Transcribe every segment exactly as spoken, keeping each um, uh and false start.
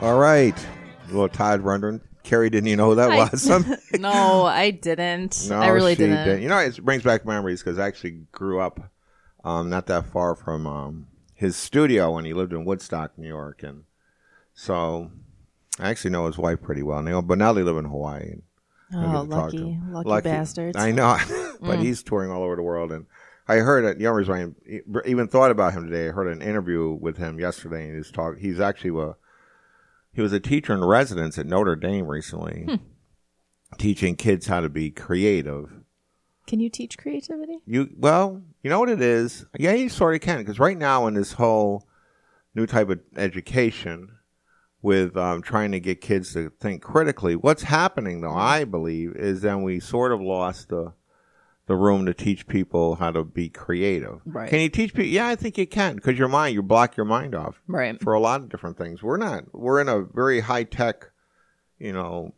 All right. Little Todd Rundgren. Carrie, didn't you know who that I, was? no, I didn't. No, I really she didn't. didn't. You know, it brings back memories because I actually grew up um, not that far from um, his studio when he lived in Woodstock, New York. And so I actually know his wife pretty well. Now, but now they live in Hawaii. Oh, lucky, lucky, lucky bastards. I know. But mm. he's touring all over the world. And I heard it. The only reason I even thought about him today, I heard an interview with him yesterday. And he was talk, he's actually a, he was a teacher in residence at Notre Dame recently, hmm. teaching kids how to be creative. Can you teach creativity? You Well, you know what it is? Yeah, you sort of can. Because right now in this whole new type of education with um, trying to get kids to think critically, what's happening, though, I believe, is then we sort of lost the the room to teach people how to be creative. Right. Can you teach people? Yeah, I think you can. Because your mind, you block your mind off. Right. For a lot of different things. We're not, we're in a very high-tech, you know,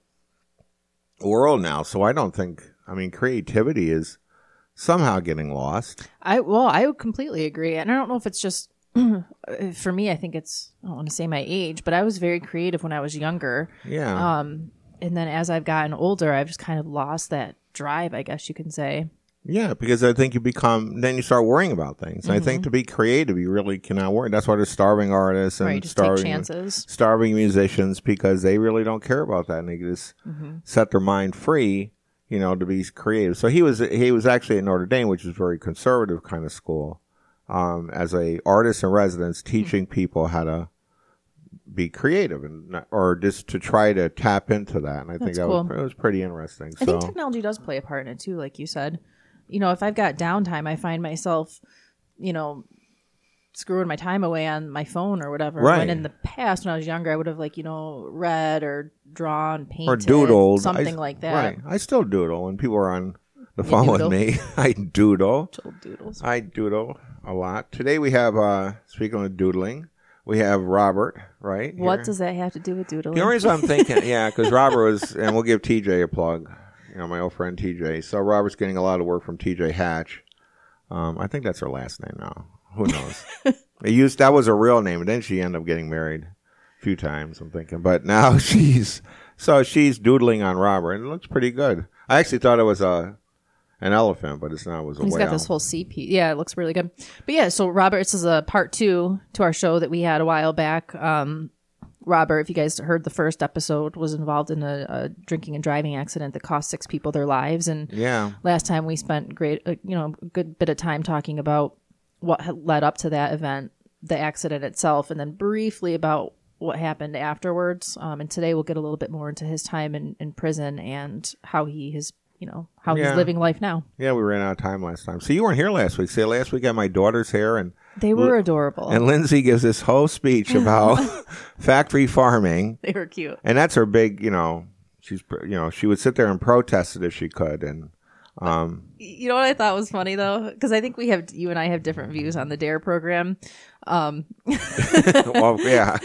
world now. So I don't think, I mean, creativity is somehow getting lost. I Well, I would completely agree. And I don't know if it's just, for me, I think it's, I don't want to say my age, but I was very creative when I was younger. Yeah. Um, and then as I've gotten older, I've just kind of lost that drive, I guess you can say. Yeah, because I think you become, then you start worrying about things. Mm-hmm. I think to be creative, you really cannot worry. That's why there's starving artists and right, just starving, take chances. starving musicians, because they really don't care about that. And they just mm-hmm. set their mind free, you know, to be creative. So he was, he was actually at Notre Dame, which is a very conservative kind of school, um, as a artist in residence, teaching mm-hmm. people how to be creative and not, or just to try to tap into that. And I That's think that cool. was, it was pretty interesting. I so. think technology does play a part in it too, like you said. You know, if I've got downtime, I find myself, you know, screwing my time away on my phone or whatever. Right. When in the past, when I was younger, I would have, like, you know, read or drawn, painted, or doodled, something I, like that. Right. I still doodle when people are on the You phone doodle? with me. I doodle. Doodles. I doodle a lot. Today we have, uh, speaking of doodling, we have Robert, right? What here. does that have to do with doodling? The only reason I'm thinking, yeah, because Robert was, and we'll give T J a plug. You know, my old friend T J. So Robert's getting a lot of work from T J Hatch. Um, I think that's her last name now. Who knows? It used that was her real name, and then she ended up getting married a few times. I'm thinking, but now she's so she's doodling on Robert, and it looks pretty good. I actually thought it was a an elephant, but it's not. It was a He's whale. got this whole C P. Yeah, it looks really good. But yeah, so Robert, this is a part two to our show that we had a while back. Um, Robert, if you guys heard the first episode, was involved in a, a drinking and driving accident that cost six people their lives. And yeah, last time we spent great, uh, you know, a good bit of time talking about what had led up to that event, the accident itself, and then briefly about what happened afterwards. Um, and today we'll get a little bit more into his time in, in prison and how he has, you know, how yeah. he's living life now. Yeah, we ran out of time last time. So you weren't here last week. See, last week I had my daughter's hair and they were adorable. And Lindsay gives this whole speech about factory farming. They were cute. And that's her big, you know, she's, you know, she would sit there and protest it if she could. And, um, you know what I thought was funny though? Because I think we have, you and I have different views on the D A R E program. Um, well, yeah.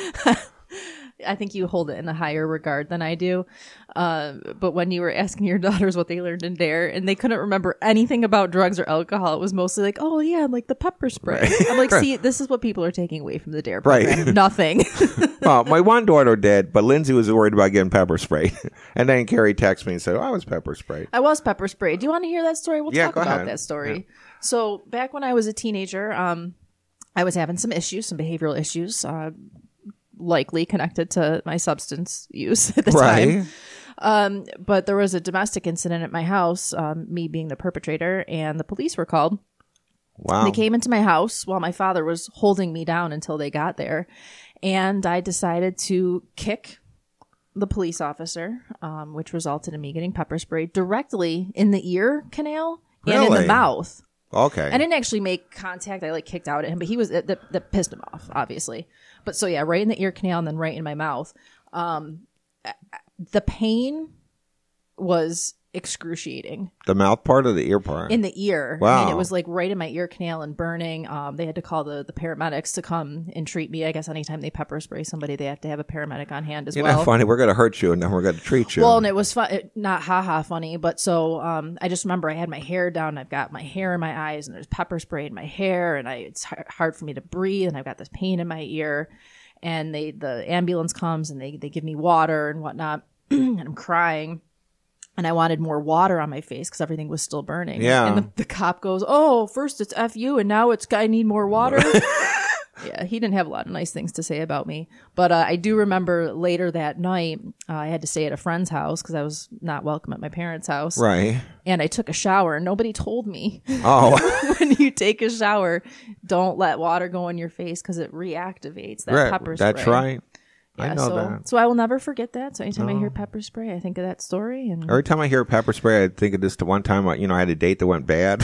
I think you hold it in a higher regard than I do. Uh, but when you were asking your daughters what they learned in D A R E and they couldn't remember anything about drugs or alcohol, it was mostly like, oh yeah, like the pepper spray. Right. I'm like, see, this is what people are taking away from the D A R E program. Right. Nothing. Well, my one daughter did, but Lindsay was worried about getting pepper sprayed. And then Carrie texted me and said, oh, I was pepper sprayed. I was pepper sprayed. Do you want to hear that story? We'll yeah, talk go about ahead. that story. Yeah. So back when I was a teenager, um, I was having some issues, some behavioral issues, uh, likely connected to my substance use at the right. time. Um, but there was a domestic incident at my house, um, me being the perpetrator, and the police were called. Wow. They came into my house while my father was holding me down until they got there. And I decided to kick the police officer, um, which resulted in me getting pepper sprayed directly in the ear canal and in Really? the mouth. Okay. I didn't actually make contact. I like kicked out at him, but he was that, that pissed him off, obviously. But so yeah, right in the ear canal and then right in my mouth. Um, the pain was excruciating. The mouth part or the ear part? In the ear. Wow. I mean, it was like right in my ear canal and burning. Um, they had to call the, the paramedics to come and treat me. I guess anytime they pepper spray somebody, they have to have a paramedic on hand as You're well. not funny. We're going to hurt you and then we're going to treat you. Well, and it was fun. It, not ha-ha funny, but so um, I just remember I had my hair down. I've got my hair in my eyes and there's pepper spray in my hair and I it's hard for me to breathe and I've got this pain in my ear. and they the ambulance comes and they, they give me water and whatnot, and I'm crying. And I wanted more water on my face because everything was still burning. Yeah. And the, the cop goes, oh, first it's F you and now it's I need more water. Yeah, he didn't have a lot of nice things to say about me. But uh, I do remember later that night, uh, I had to stay at a friend's house because I was not welcome at my parents' house. Right. And I took a shower and nobody told me. Oh. When you take a shower, don't let water go in your face because it reactivates that Right. pepper spray. That's right. Yeah, I know so, that. So I will never forget that. So anytime I Oh. hear pepper spray, I think of that story. And Every time I hear pepper spray, I think of this to one time, you know, I had a date that went bad.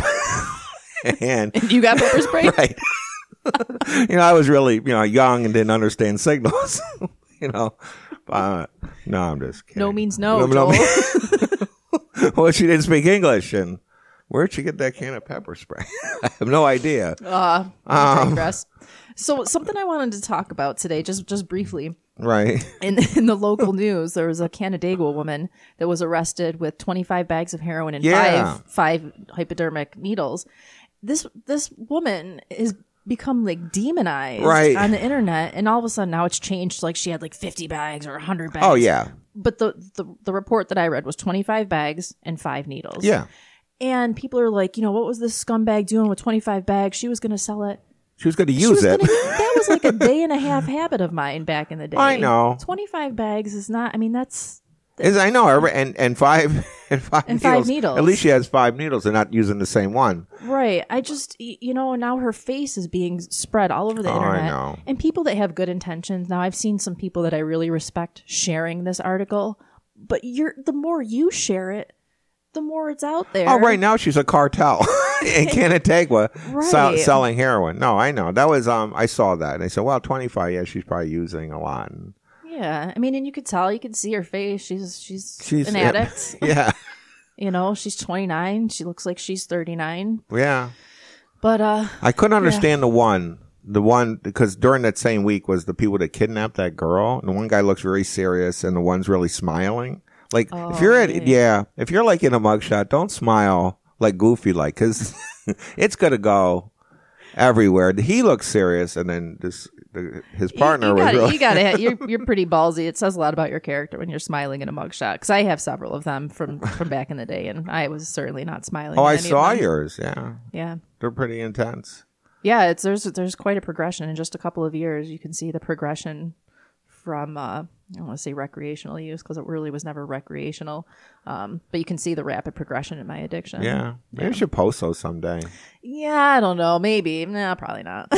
and you got pepper spray? Right. You know, I was really, you know, young and didn't understand signals. You know, uh, no, I'm just kidding. No means no, no, Joel. no. Well, she didn't speak English, and where'd she get that can of pepper spray? I have no idea. Uh, Um, I digress. So something I wanted to talk about today, just just briefly. Right. In in the local news, there was a Canandaigua woman that was arrested with twenty-five bags of heroin and Yeah. five five hypodermic needles. This this woman is become like demonized Right. on the internet, and all of a sudden now it's changed. Like she had like fifty bags or one hundred bags. Oh, yeah. But the, the the report that I read was twenty-five bags and five needles. Yeah. And people are like, you know, what was this scumbag doing with twenty-five bags? She was going to sell it. She was going to She use was it. gonna- that was like a day and a half habit of mine back in the day. I know. twenty-five bags is not, I mean, that's, Is I know, every- and and five and five And needles. five needles. At least she has five needles. They're not using the same one. right. I just, y- you know, now her face is being spread all over the Oh, I internet. know. And people that have good intentions. Now, I've seen some people that I really respect sharing this article, but you're, the more you share it, the more it's out there. Oh, right now she's a cartel in Canandaigua sell, Right. selling heroin. No, I know that was um. I saw that and I said, well, twenty-five. Yeah, she's probably using a lot. And Yeah. I mean, and you could tell, you could see her face. She's, she's, she's an addict. Yeah, You know, she's twenty-nine. She looks like she's thirty-nine. yeah. But, uh, I couldn't understand the one. The one because during that same week was the people that kidnapped that girl. And the one guy looks very serious, and the one's really smiling. Like Oh, if you're at yeah. yeah, if you're like in a mugshot, don't smile like goofy like because it's gonna go everywhere. He looks serious, and then this the, his partner you, you was gotta, really you gotta, you're, you're pretty ballsy. It says a lot about your character when you're smiling in a mugshot. Because I have several of them from, from back in the day, and I was certainly not smiling. oh, in I any of saw them. yours. Yeah, Yeah. they're pretty intense. Yeah, it's there's there's quite a progression in just a couple of years. You can see the progression from uh, I don't want to say recreational use because it really was never recreational, um, but you can see the rapid progression in my addiction. Yeah, maybe you should post those someday. Yeah, I don't know. Maybe. No, probably not.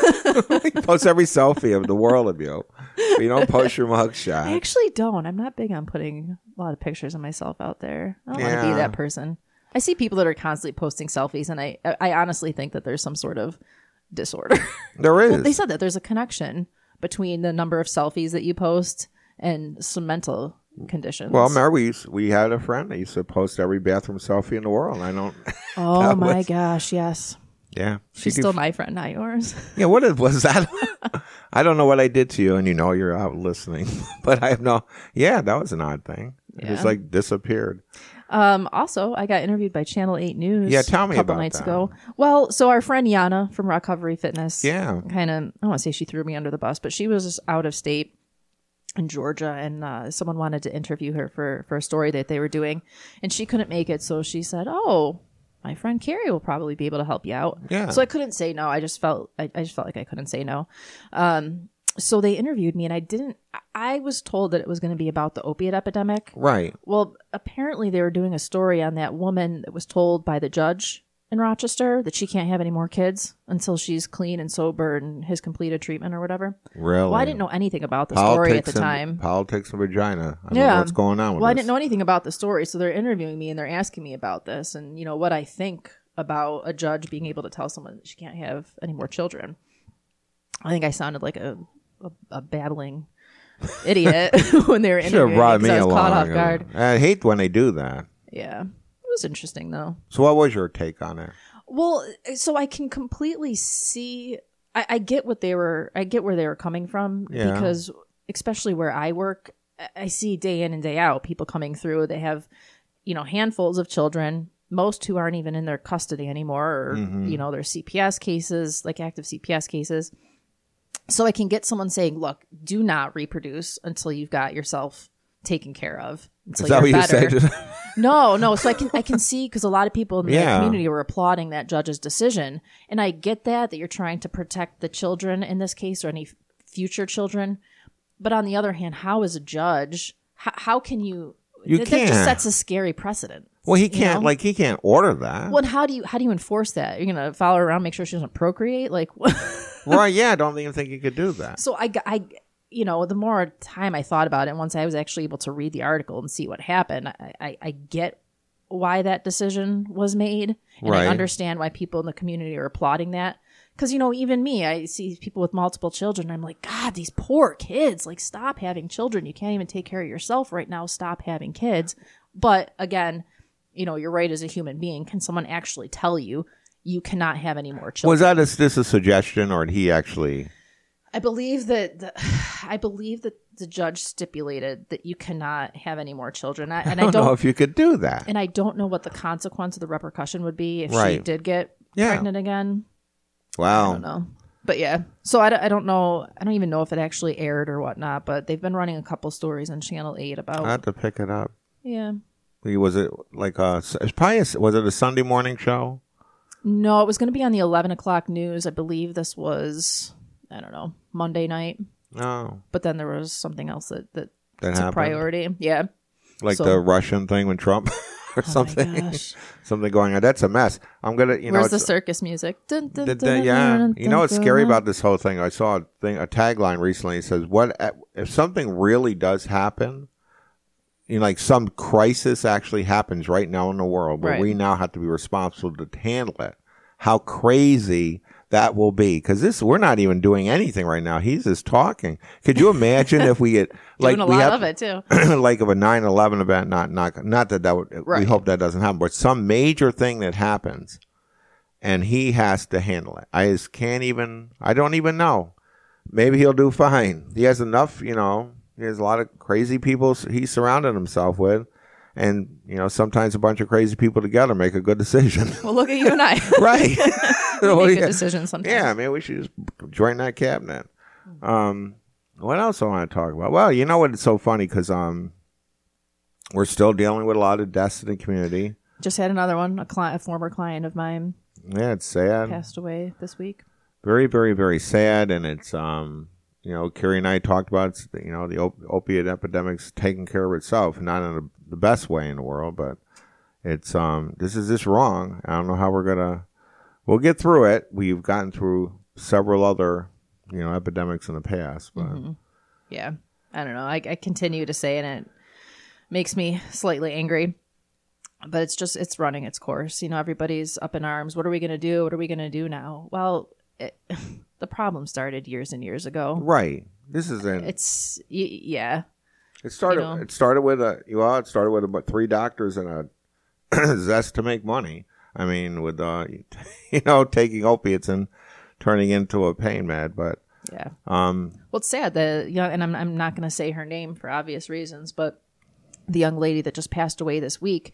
Post every selfie of the world of you. But you don't post your I mugshot. actually don't. I'm not big on putting a lot of pictures of myself out there. I don't want to be Yeah. that person. I see people that are constantly posting selfies, and I I honestly think that there's some sort of disorder. There is. Well, they said that there's a connection between the number of selfies that you post and some mental conditions. Well, remember we used, we had a friend that used to post every bathroom selfie in the world. I don't. oh that my was- gosh, yes. Yeah, She's She still def- my friend, not yours. Yeah, what is, was that? I don't know what I did to you, and you know you're out listening, but I have no. Yeah, that was an odd thing. It Yeah. just like disappeared. Um, also, I got interviewed by Channel eight News Yeah, tell me a couple about nights that. ago. Well, so our friend Yana from Recovery Fitness, Yeah. kind of, I don't want to say she threw me under the bus, but she was out of state in Georgia, and uh, someone wanted to interview her for, for a story that they were doing, and she couldn't make it, so she said, oh, my friend Carrie will probably be able to help you out. Yeah. So I couldn't say no. I just felt, I, I just felt like I couldn't say no. Um, so they interviewed me, and I didn't, I was told that it was going to be about the opiate epidemic. Right. Well, apparently they were doing a story on that woman that was told by the judge in Rochester that she can't have any more kids until she's clean and sober and has completed treatment or whatever. Really. Well, I didn't know anything about the story at the and, time. Politics and vagina. I don't Yeah. know what's going on with Well, I this. didn't know anything about the story, so they're interviewing me and they're asking me about this and, you know, what I think about a judge being able to tell someone that she can't have any more children. I think I sounded like a a, a babbling idiot when they were Should have interviewing me brought 'cause me I was along. caught off guard. I hate when they do that. Yeah. It was interesting, though. So, what was your take on it? Well, so I can completely see. I, I get what they were. I get where they were coming from Yeah. because, especially where I work, I- I see day in and day out people coming through. They have, you know, handfuls of children. Most who aren't even in their custody anymore, or Mm-hmm. you know, their C P S cases, like active C P S cases, So I can get someone saying, look, do not reproduce until you've got yourself taken care of. Is that what you say? Just- no, no. So I can I can see, because a lot of people in the Yeah. community were applauding that judge's decision. And I get that, that you're trying to protect the children in this case, or any f- future children. But on the other hand, how as a judge, how, how can you, You that, can't. that just sets a scary precedent. Well, he you can't, know? like, he can't order that. Well, and how do you how do you enforce that? You're gonna follow her around, make sure she doesn't procreate, like what? Right, yeah, I don't even think you could do that. So I, I, you know, the more time I thought about it, and once I was actually able to read the article and see what happened, I, I, I get why that decision was made, and Right. I understand why people in the community are applauding that. Because, you know, even me, I see people with multiple children, and I'm like, God, these poor kids, like, stop having children. You can't even take care of yourself right now. Stop having kids. But again, you know, you're right as a human being. Can someone actually tell you you cannot have any more children? Was that a, this a suggestion, or did he actually? I believe that the, I believe that the judge stipulated that you cannot have any more children. I, and I don't, I don't know if you could do that. and I don't know what the consequence of the repercussion would be if she Right. did get Yeah. pregnant again. I Wow. don't know. But yeah, so I, don't- I don't know. I don't even know if it actually aired or whatnot, but they've been running a couple stories on Channel eight about, I had to pick it up. yeah. Was it like a? It's probably a, was it a Sunday morning show? No, it was going to be on the eleven o'clock news. I believe this was, I don't know, Monday night. No, But then there was something else that, that that took happened. priority. Yeah. Like So- the Russian thing with Trump, or Oh my something. gosh. Something going on. That's a mess. I'm gonna, you know, Where's the it's- circus music? Dun, dun, the- the- dun, yeah. dun, You know what's dun, scary dun. about this whole thing? I saw a thing, a tagline recently. It says, "What if something really does happen? You know, like some crisis actually happens right now in the world, where Right. we now have to be responsible to handle it. How crazy that will be? Because this, we're not even doing anything right now. He's just talking. Could you imagine if we get like Doing a we lot have of it too. like of a nine eleven event? Not not not that that would, we Right. hope that doesn't happen, but some major thing that happens, and he has to handle it. I just can't even. I don't even know. Maybe he'll do fine. He has enough, you know. He has a lot of crazy people he's surrounded himself with. And, you know, sometimes a bunch of crazy people together make a good decision. Well, look at you and I. Right. We Well, make yeah. good decisions sometimes. Yeah, I mean, we should just join that cabinet. Um, what else I want to talk about? Well, you know what? It's so funny because um, we're still dealing with a lot of deaths in the community. Just had another one. A client, a former client of mine Yeah, it's sad. passed away this week. Very, very, very sad. And it's, um, you know, Carrie and I talked about, it's, you know, the op- opiate epidemic's taking care of itself, not in the, the best way in the world, but it's, um, this is just wrong. I don't know how we're going to, we'll get through it. We've gotten through several other, you know, epidemics in the past, but Mm-hmm. Yeah. I don't know. I, I continue to say, and it makes me slightly angry, but it's just, it's running its course. You know, everybody's up in arms. What are we going to do? What are we going to do now? Well, it, the problem started years and years ago. right. This is in, It's, y- yeah. it started, you know. it started with a, well, it started with about three doctors and a zest to make money. I mean, with, uh, you know, taking opiates and turning into a pain med, but, Yeah. um, Well, it's sad that, you know, and I'm, I'm not going to say her name for obvious reasons, but the young lady that just passed away this week,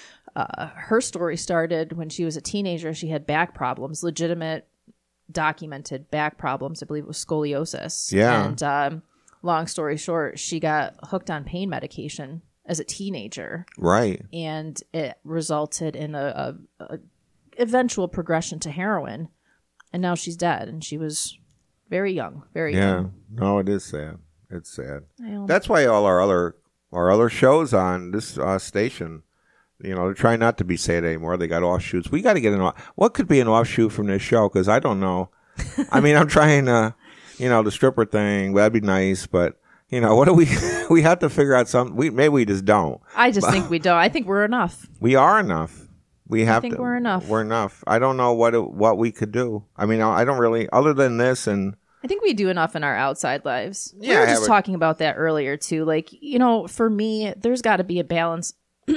uh, her story started when she was a teenager. She had back problems, legitimate, documented back problems. I believe it was scoliosis. Yeah. And um, long story short, she got hooked on pain medication as a teenager, right. and it resulted in a, a, a eventual progression to heroin. And now she's dead, and she was very young, very Yeah. young. No, it is sad. It's sad. I know. That's why all our other our other shows on this uh, station, you know, they're trying not to be sad anymore. They got offshoots. We got to get an off. What could be an offshoot from this show? Because I don't know. I mean, I'm trying to, you know, the stripper thing. That'd be nice, but you know, what do we? We have to figure out something. We maybe we just don't. I just think we don't. I think we're enough. We are enough. We have think to. we're enough. We're enough. I don't know what it, what we could do. I mean, I don't really. Other than this and. I think we do enough in our outside lives. We Yeah, were I just have a- talking about that earlier too. Like, you know, for me, there's got to be a balance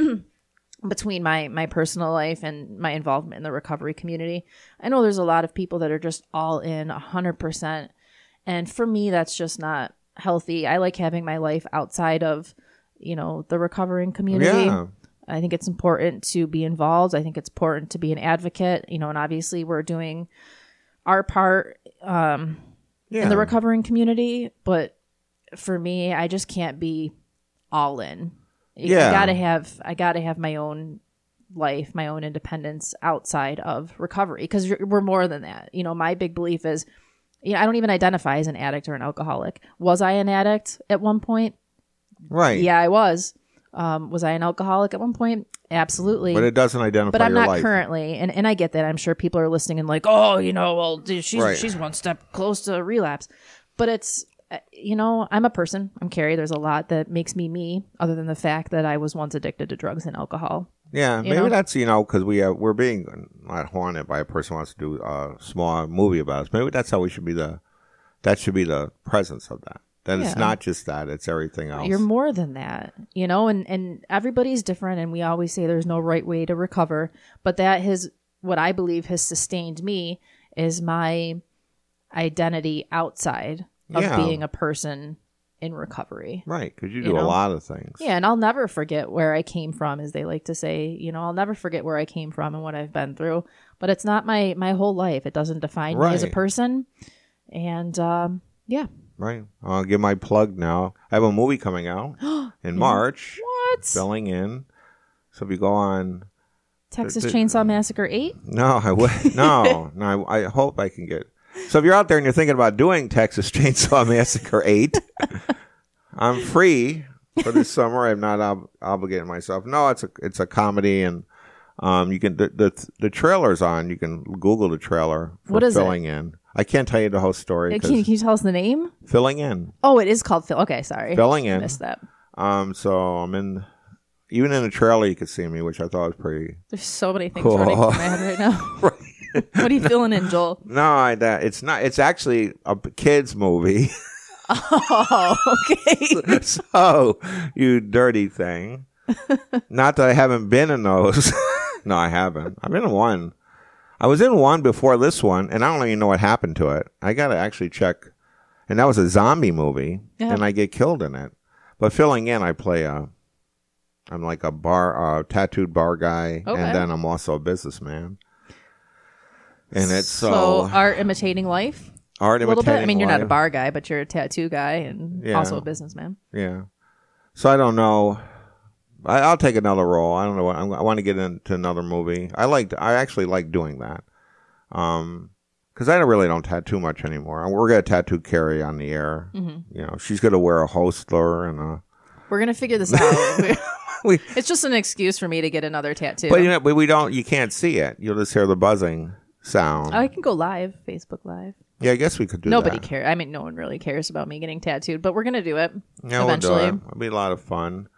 between my my personal life and my involvement in the recovery community. I know there's a lot of people that are just all in one hundred percent. And for me, that's just not healthy. I like having my life outside of, you know, the recovering community. Yeah. I think it's important to be involved. I think it's important to be an advocate, you know, and obviously we're doing our part, um, yeah. in the recovering community, but for me, I just can't be all in. Yeah. I gotta have I gotta have my own life, my own independence outside of recovery, because we're more than that. You know, my big belief is, you know, I don't even identify as an addict or an alcoholic. Was I an addict at one point? Right. Yeah, I was. Um, was I an alcoholic at one point? Absolutely. But it doesn't identify But I'm your not life. currently, and, and I get that. I'm sure people are listening and like, oh, you know, well, dude, she's Right. she's one step close to a relapse. But it's, uh, you know, I'm a person. I'm Carrie. There's a lot that makes me me, other than the fact that I was once addicted to drugs and alcohol. Yeah, You maybe know? that's, you know, because we have, we're being not haunted by a person who wants to do a small movie about us. Maybe that's how we should be the, that should be the presence of that. That it's Yeah. not just that, it's everything else. You're more than that, you know, and, and everybody's different. And we always say there's no right way to recover. But that has, what I believe has sustained me is my identity outside of Yeah. being a person in recovery. Right, because you You do a know? lot of things. Yeah, and I'll never forget where I came from, as they like to say. You know, I'll never forget where I came from and what I've been through. But it's not my my whole life. It doesn't define me as a Right. person. And um, yeah. Right. I'll give my plug now. I have a movie coming out in March, What? filling in. So if you go on, Texas th- Chainsaw Massacre eight? no, I would no, no. I, I hope I can get. So if you're out there and you're thinking about doing Texas Chainsaw Massacre eight, I'm free for this summer. I'm not ob- obligating myself. No, it's a it's a comedy, and um, you can the the, the trailer's on. You can Google the trailer for What is it? filling in. I can't tell you the whole story. Can, 'cause can you tell us the name? filling in, Oh, it is called Phil. Okay, sorry. filling I in. missed that. Um, so I'm in. Even in the trailer, you could see me, which I thought was pretty. There's so many things Cool. running through my head right now. What are you feeling in, Joel? No, I, that it's not. It's actually a kids movie. Oh, okay. So, you dirty thing. Not that I haven't been in those. No, I haven't. I've been in one. I was in one before this one, and I don't even know what happened to it. I got to actually check. And that was a zombie movie, Yeah. and I get killed in it. But filling in, I play a. I'm like a bar, uh, tattooed bar guy, Okay. and then I'm also a businessman. And it's so, So, art imitating life? art A little bit. I imitating mean, you're not a life. bar guy, but you're a tattoo guy and Yeah. also a businessman. Yeah. So I don't know. I, I'll take another role. I don't know. What, I'm, I want to get into another movie. I like. I actually like doing that. Um, because I don't really don't tattoo much anymore. We're gonna tattoo Carrie on the air. Mm-hmm. You know, she's gonna wear a Hostler and a. We're going to figure this out. We, It's just an excuse for me to get another tattoo. but you know, but we don't. You can't see it. You'll just hear the buzzing sound. I can go live, Facebook Live. Yeah, I guess we could do Nobody that. cares. I mean, no one really cares about me getting tattooed, but we're going to do it Yeah, eventually. we'll do it. It'll be a lot of fun.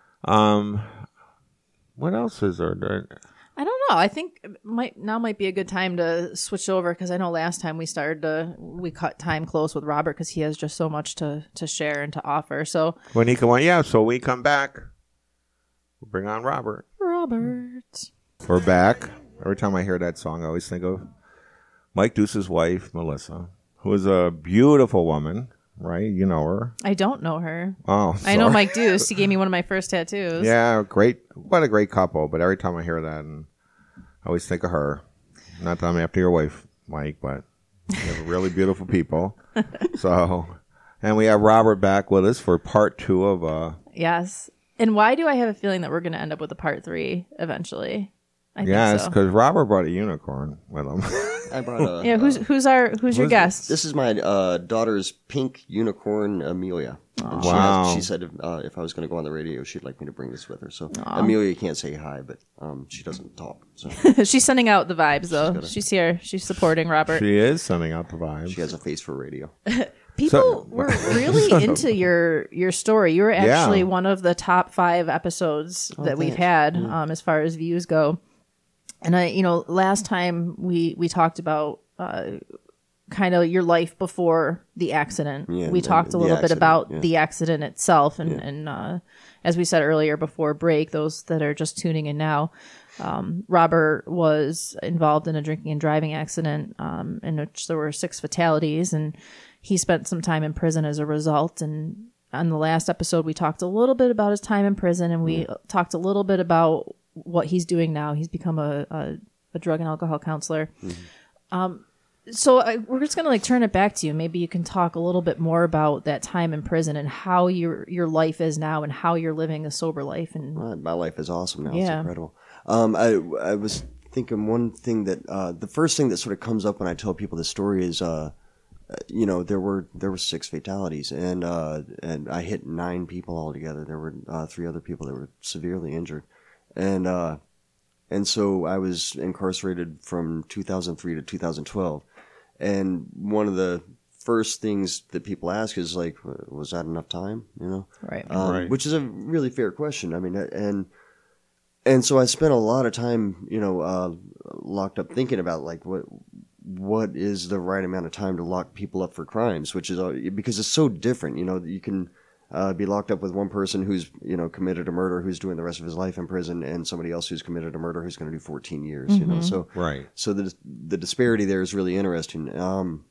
Um, what else is there? There- I don't know. I think it might now might be a good time to switch over, because I know last time we started to we cut time close with Robert because he has just so much to to share and to offer. So When he come on, yeah. So we come back. We'll bring on Robert. Robert, We're back. Every time I hear that song, I always think of Mike Deuce's wife, Melissa, who is a beautiful woman, right? You know her. I don't know her. Oh, I know sorry. Mike Deuce. He gave me one of my first tattoos. Yeah, great. What a great couple. But every time I hear that, and I always think of her. Not that I'm after your wife, Mike, but you have really beautiful people. So, and we have Robert back with us for part two of uh. Yes. And why do I have a feeling that we're going to end up with a part three eventually? I Yes, think so. because Robert brought a unicorn with him. I brought a. Yeah, who's who's our who's your Who's- guest? This is my uh, daughter's pink unicorn, Amelia. And she, Wow. has, she said if, uh, if I was going to go on the radio, she'd like me to bring this with her. So Amelia can't say hi, but um, she doesn't talk. So She's sending out the vibes though. gotta- She's here. She's supporting Robert. She is sending out the vibes. she has a face for radio. People So- were really into your your story. You were actually Yeah. one of the top five episodes that we've had um, as far as views go. And I, you know, last time we we talked about uh, kind of your life before the accident. Yeah, we the- talked a the little bit accident, about yeah. the accident itself, and and uh, as we said earlier before break, those that are just tuning in now. Um, Robert was involved in a drinking and driving accident um, in which there were six fatalities, and he spent some time in prison as a result. And on the last episode, we talked a little bit about his time in prison, and we talked a little bit about what he's doing now. He's become a, a, a drug and alcohol counselor. Um, So I, we're just gonna like turn it back to you. Maybe you can talk a little bit more about that time in prison and how your your life is now and how you're living a sober life. And Well, my life is awesome now. It's Yeah. incredible. Um, I I was thinking one thing that uh, the first thing that sort of comes up when I tell people this story is, uh, you know, there were there were six fatalities, and uh, and I hit nine people altogether. There were uh, three other people that were severely injured, and uh, and so I was incarcerated from two thousand three to two thousand twelve. And one of the first things that people ask is like, was that enough time? You know, right. um, Right. which is a really fair question. I mean, and and so I spent a lot of time, you know, uh, locked up thinking about like what what is the right amount of time to lock people up for crimes, which is uh, because it's so different. You know, you can uh, be locked up with one person who's, you know, committed a murder, who's doing the rest of his life in prison, and somebody else who's committed a murder who's going to do fourteen years. You know, so Right. so the the disparity there is really interesting. Um,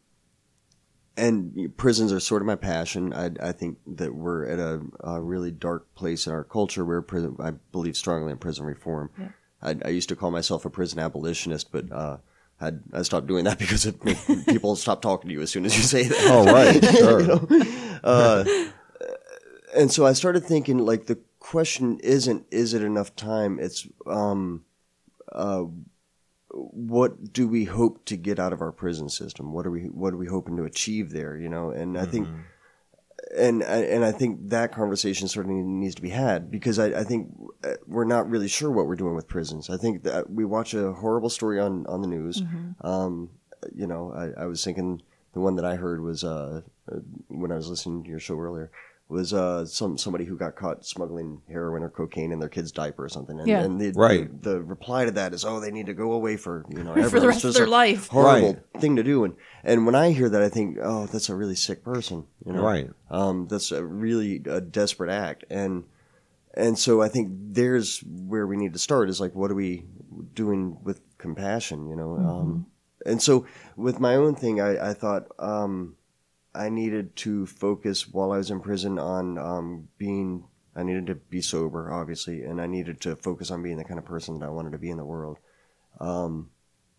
and prisons are sort of my passion. I, I think that we're at a, a really dark place in our culture where prison, I believe strongly in prison reform. Yeah. I, I used to call myself a prison abolitionist, but uh, I, I stopped doing that because it, people stop talking to you as soon as you say that. Oh, right. Sure. You know? uh, and so I started thinking, like, the question isn't, is it enough time? It's, um, uh, what do we hope to get out of our prison system? What are we, what are we hoping to achieve there? You know, and I think, and, and I think that conversation certainly needs to be had because I, I think we're not really sure what we're doing with prisons. I think that we watch a horrible story on, on the news. Mm-hmm. Um, you know, I, I was thinking the one that I heard was, uh, when I was listening to your show earlier, was uh, some somebody who got caught smuggling heroin or cocaine in their kid's diaper or something. And, Yeah. and the, Right. the, the reply to that is, oh, they need to go away for, you know, For ever. the It's rest of just their a life. Horrible Right. thing to do. And, and when I hear that, I think, oh, that's a really sick person. You know? Right. Um, that's a really a desperate act. And and so I think there's where we need to start is like, what are we doing with compassion, you know? Um, and so with my own thing, I, I thought um, I needed to focus while I was in prison on um, being, I needed to be sober, obviously, and I needed to focus on being the kind of person that I wanted to be in the world. Um,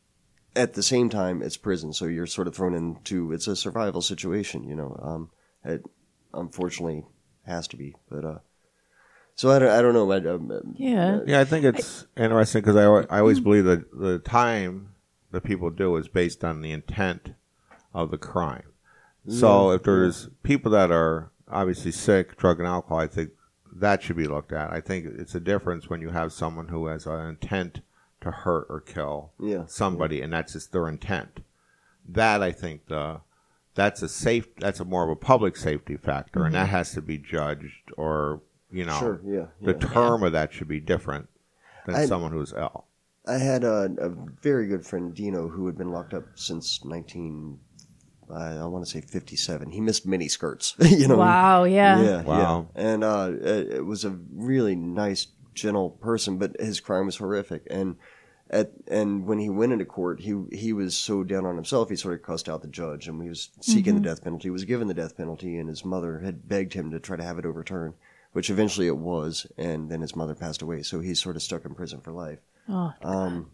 at the same time, it's prison, so you're sort of thrown into, it's a survival situation, you know. Um, it unfortunately has to be, but uh, so I don't, I don't know. I, um, Yeah. Yeah, I think it's interesting because I, al- I always believe that the time that people do is based on the intent of the crime. So if there's people that are obviously sick, drug and alcohol, I think that should be looked at. I think it's a difference when you have someone who has an intent to hurt or kill Yeah. somebody, and that's just their intent. That I think the that's a safe. That's a more of a public safety factor, and that has to be judged, or you know, Sure, yeah, the yeah. term of that should be different than I- someone who's ill. I had a, a very good friend, Dino, who had been locked up since nineteen, I, I want to say fifty-seven. He missed mini skirts, you know. Wow. Yeah. Yeah, Wow. yeah. And uh, it, it was a really nice, gentle person, but his crime was horrific. And at and when he went into court, he he was so down on himself, he sort of cussed out the judge, and he was seeking the death penalty. He was given the death penalty, and his mother had begged him to try to have it overturned, which eventually it was. And then his mother passed away, so he's sort of stuck in prison for life. Oh, Um,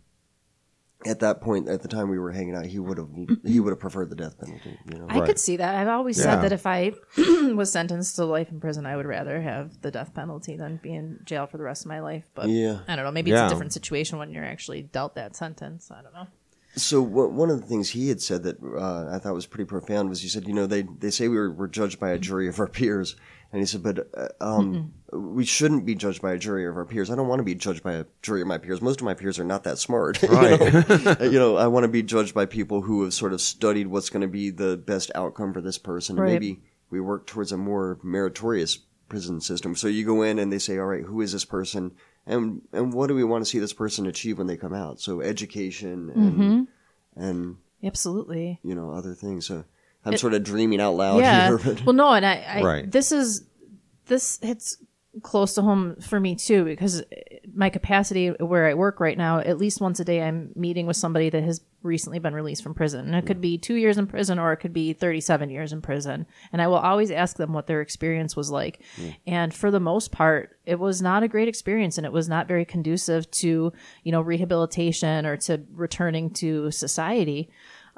at that point, at the time we were hanging out, he would have he would have preferred the death penalty. You know, I Right. could see that. I've always Yeah. said that if I was sentenced to life in prison, I would rather have the death penalty than be in jail for the rest of my life. But Yeah. I don't know. Maybe Yeah. it's a different situation when you're actually dealt that sentence. I don't know. So w- one of the things he had said that uh, I thought was pretty profound was he said, you know, they they say we were, we're judged by a jury of our peers, and he said, but uh, um, we shouldn't be judged by a jury of our peers. I don't want to be judged by a jury of my peers. Most of my peers are not that smart. Right. you, know? you know, I want to be judged by people who have sort of studied what's going to be the best outcome for this person, and Right. maybe we work towards a more meritorious prison system. So you go in and they say, all right, who is this person? And and what do we want to see this person achieve when they come out? So education and and Absolutely. you know other things. So I'm sort of dreaming out loud Yeah. here. But Well, no, and I, I Right. this is this hits close to home for me too, because my capacity where I work right now, at least once a day, I'm meeting with somebody that has recently been released from prison. And it could be two years in prison or it could be thirty-seven years in prison. And I will always ask them what their experience was like. And for the most part, it was not a great experience, and it was not very conducive to, you know, rehabilitation or to returning to society.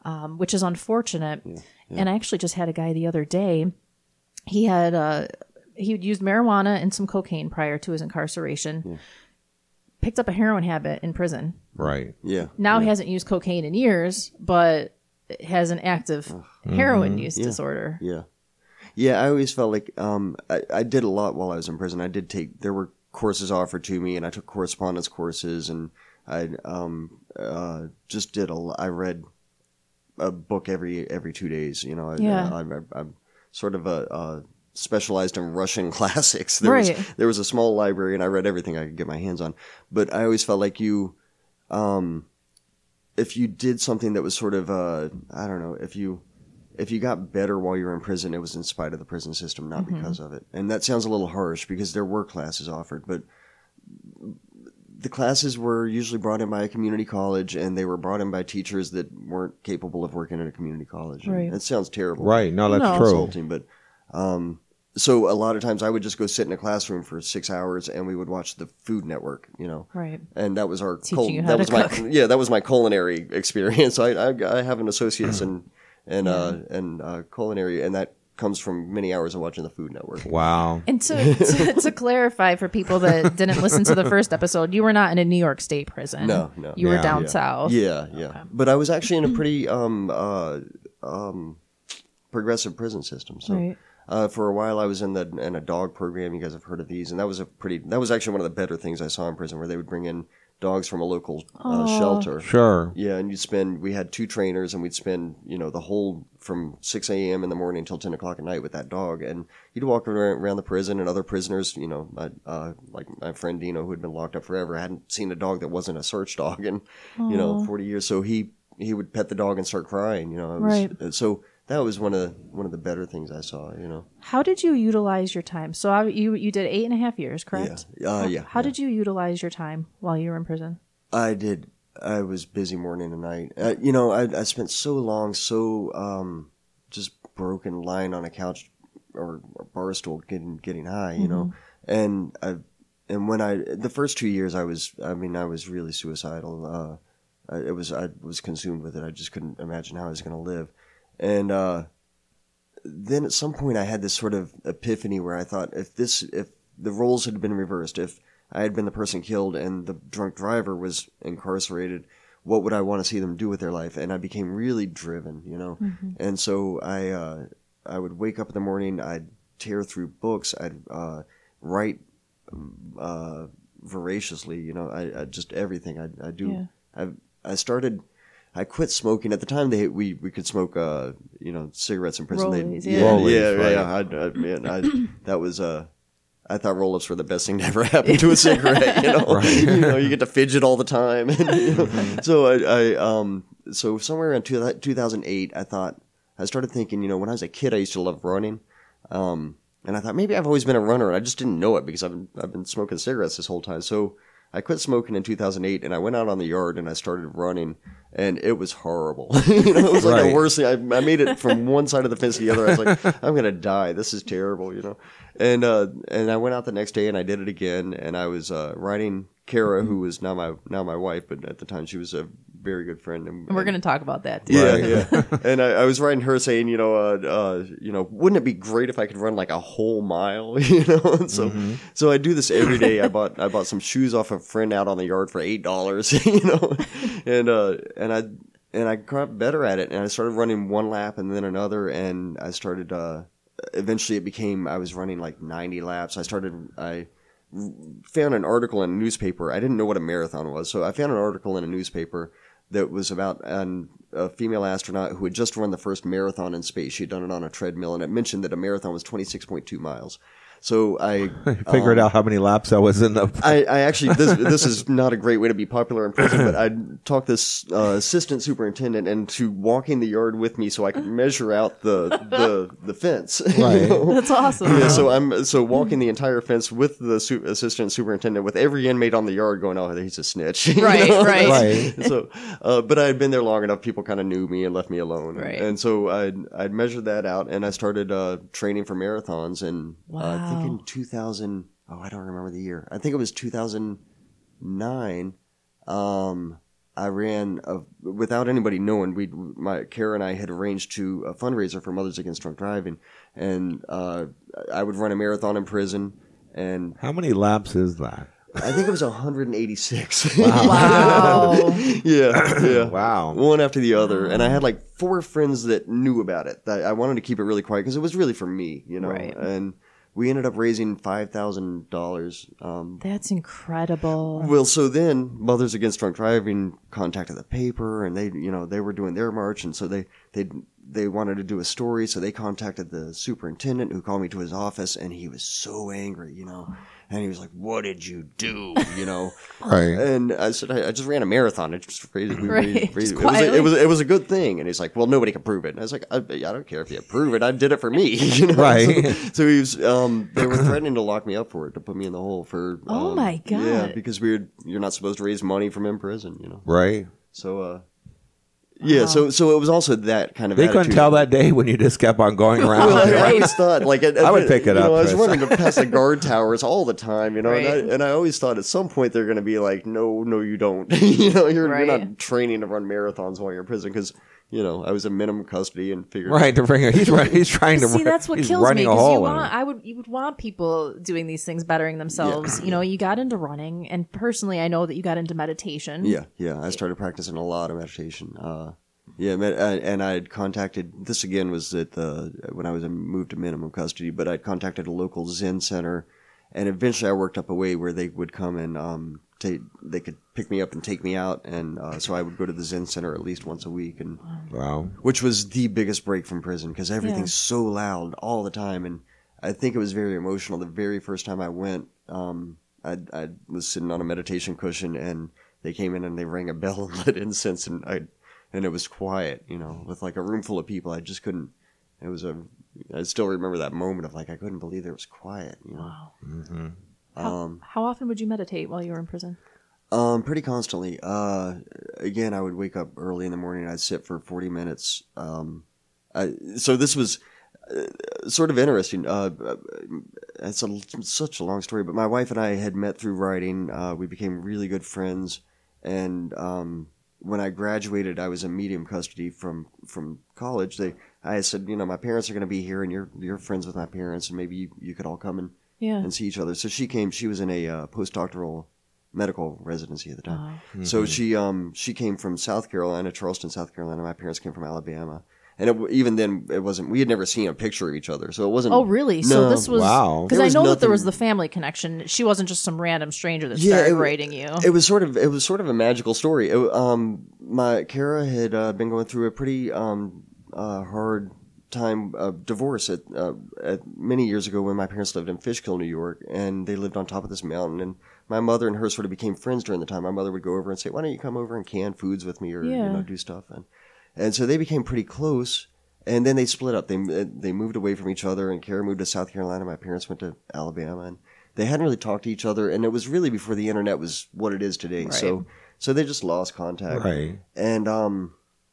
um, which is unfortunate. Yeah. And I actually just had a guy the other day. He had uh, he had used marijuana and some cocaine prior to his incarceration. Yeah. Picked up a heroin habit in prison. Right. Yeah. Now yeah. he hasn't used cocaine in years, but has an active heroin use Yeah. disorder. Yeah. Yeah, I always felt like um, I, I did a lot while I was in prison. I did take, there were courses offered to me, and I took correspondence courses, and I um, uh, just did a lot. I read a book every every two days. You know, I, Yeah. I, I, I'm sort of a, a specialized in Russian classics. There Right. was there was a small library, and I read everything I could get my hands on. But I always felt like you, um, if you did something that was sort of, uh, I don't know, if you if you got better while you were in prison, it was in spite of the prison system, not Mm-hmm. because of it. And that sounds a little harsh because there were classes offered, but the classes were usually brought in by a community college, and they were brought in by teachers that weren't capable of working at a community college. And Right. It sounds terrible. Right. No, that's No. true. Insulting, but um, so a lot of times I would just go sit in a classroom for six hours, and we would watch the Food Network, you know. Right. And that was our Teaching you how that to was my cook. yeah that was my culinary experience. I I, I have an associate's in in uh, in uh, culinary, and that comes from many hours of watching the Food Network. Wow. And to, to to clarify for people that didn't listen to the first episode, you were not in a New York State prison. No, no. You were Yeah. down Yeah. south. Yeah, yeah. But I was actually in a pretty um uh um progressive prison system. So Right. uh, for a while I was in the in a dog program. You guys have heard of these, and that was a pretty that was actually one of the better things I saw in prison, where they would bring in dogs from a local uh, shelter. Sure. Yeah, and you'd spend. We had two trainers, and we'd spend, you know, the whole from six a.m. in the morning until ten o'clock at night with that dog. And you'd walk around, around the prison, and other prisoners, you know, my, uh, like my friend Dino, who had been locked up forever, hadn't seen a dog that wasn't a search dog in, you know, forty years. So he he would pet the dog and start crying. You know, it was, Right. So that was one of the, one of the better things I saw. You know. How did you utilize your time? So I, you you did eight and a half years, correct? Yeah. Uh, yeah. How yeah. did you utilize your time while you were in prison? I did. I was busy morning and night. Uh, you know, I, I spent so long, so um, just broken, lying on a couch or a bar stool, getting getting high. You know, and I and when I the first two years, I was. I mean, I was really suicidal. Uh, I, it was. I was consumed with it. I just couldn't imagine how I was going to live, and uh, then at some point, I had this sort of epiphany where I thought, if this, if the roles had been reversed, if I had been the person killed and the drunk driver was incarcerated, what would I want to see them do with their life? And I became really driven, you know. Mm-hmm. And so I uh, I would wake up in the morning, I'd tear through books, I'd uh, write uh, voraciously, you know, I, I just everything I I do. Yeah. I I started. I quit smoking at the time. They we, we could smoke, uh, you know, cigarettes in prison. They- Rollies, yeah, yeah. Rollies, yeah, right. yeah. I, I, man, I, that was uh, I thought roll-ups were the best thing to ever happen to a cigarette. You know, Right. you know, you get to fidget all the time. And, you know, so I, I, um, so somewhere around two, two thousand eight, I thought I started thinking. You know, when I was a kid, I used to love running, um, and I thought maybe I've always been a runner, and I just didn't know it because I've been, I've been smoking cigarettes this whole time. So I quit smoking in two thousand eight, and I went out on the yard and I started running, and it was horrible. You know, it was like Right. the worst thing. I, I made it from one side of the fence to the other. I was like, I'm gonna die. This is terrible. You know, and uh, and I went out the next day and I did it again, and I was uh, riding Kara, who was now my now my wife, but at the time she was a very good friend. And, And we're going to talk about that. Too. yeah, Right. yeah. And I, I was writing her saying, you know, uh, uh, you know, wouldn't it be great if I could run like a whole mile? You know, and so so I do this every day. I bought I bought some shoes off a friend out on the yard for eight dollars. You know, and uh, and I and I got better at it, and I started running one lap and then another, and I started. Uh, eventually, it became I was running like ninety laps. I started I. found an article in a newspaper. I didn't know what a marathon was, so I found an article in a newspaper that was about an, a female astronaut who had just run the first marathon in space. She had done it on a treadmill, and it mentioned that a marathon was twenty-six point two miles. So I Figured out how many laps I was in the. I, I actually this this is not a great way to be popular in prison, but I talked this uh, assistant superintendent into walking the yard with me so I could measure out the the the fence. you Right. know? That's awesome. Yeah, so I'm so walking the entire fence with the su- assistant superintendent, with every inmate on the yard going, "Oh, he's a snitch." You Right, know? right. Right. So, uh, but I had been there long enough; people kind of knew me and left me alone. Right. And so I'd I'd measured that out, and I started uh, training for marathons. And uh, I think in Wow. two thousand, oh, I don't remember the year. I think it was two thousand nine. Um, I ran a, without anybody knowing. We, my Kara and I had arranged to a fundraiser for Mothers Against Drunk Driving, and uh, I would run a marathon in prison. And how many laps is that? I think it was one hundred eighty-six. Wow. yeah, yeah. Wow. One after the other. And I had like four friends that knew about it. That I wanted to keep it really quiet because it was really for me, you know. Right. And we ended up raising five thousand dollars. Um, That's incredible. well, so then Mothers Against Drunk Driving contacted the paper, and they, you know, they were doing their march, and so they they they wanted to do a story, so they contacted the superintendent, who called me to his office, and he was so angry, you know. And he was like, "What did you do?" You know, Right. And I said, "I, I just ran a marathon. I just raised, we Right. raised, raised, Just it, was a, it quietly. was it was a good thing." And he's like, "Well, nobody can prove it." And I was like, "I, I don't care if you prove it. I did it for me." You know? Right. So, so he was. Um, they were threatening to lock me up for it, to put me in the hole for. Oh um, my God. Yeah, because we're you're not supposed to raise money from in prison. You know. Right. So. uh Yeah, so so it was also that kind of. They couldn't attitude. tell that day when you just kept on going around. Well, I, I Right. always thought like I, I would pick it you up, know, I was Chris. running past the guard towers all the time, you know, Right. and, I, and I always thought at some point they're going to be like, no, no, you don't. you know, you're, Right. you're not training to run marathons while you're in prison because you know I was in minimum custody and figured. Right. To bring it. He's right. He's trying to. See, that's what he's kills me running a because you hole in want. it. I would. You would want people doing these things, bettering themselves. You know, you got into running, and personally, I know that you got into meditation. Yeah, yeah. I started practicing a lot of meditation. Uh, yeah, med- uh, and I had contacted. This again was at the when I was in- moved to minimum custody, but I'd contacted a local Zen center, and eventually I worked up a way where they would come and um, take. They could pick me up and take me out, and uh, so I would go to the Zen center at least once a week, and Wow. which was the biggest break from prison because everything's so loud all the time, and I think it was very emotional. The very first time I went, um, I, I was sitting on a meditation cushion, and they came in and they rang a bell and lit incense, and I, and it was quiet, you know, with like a room full of people. I just couldn't. It was a. I still remember that moment of like I couldn't believe there was quiet, you know. Wow. Mm-hmm. How, Um, how often would you meditate while you were in prison? Um, pretty constantly. Uh, again, I would wake up early in the morning. I'd sit for forty minutes. Um, I, so this was uh, sort of interesting. Uh, it's a, such a long story, but my wife and I had met through writing. Uh, we became really good friends, and um, when I graduated, I was in medium custody from from college. They, I said, you know, my parents are going to be here, and you're you're friends with my parents, and maybe you, you could all come and Yeah. and see each other. So she came. She was in a uh, postdoctoral medical residency at the time. Wow. So she um she came from South Carolina, Charleston, South Carolina. My parents came from Alabama, and it, even then it wasn't. We had never seen a picture of each other, so it wasn't. Oh, really? So No. this was Wow. because There I was know that there nothing- was the family connection. She wasn't just some random stranger that Yeah, started it- writing you. It was sort of it was sort of a magical story. It, um, my Kara had uh, been going through a pretty um uh, hard time uh, divorce at, uh, at many years ago when my parents lived in Fishkill, New York, and they lived on top of this mountain. And my mother and her sort of became friends during the time. My mother would go over and say, "Why don't you come over and can foods with me, or Yeah. you know, do stuff?" And and so they became pretty close. And then they split up. They they moved away from each other, and Kara moved to South Carolina. My parents went to Alabama, and they hadn't really talked to each other. And it was really before the internet was what it is today. Right. So so they just lost contact. Right. And um,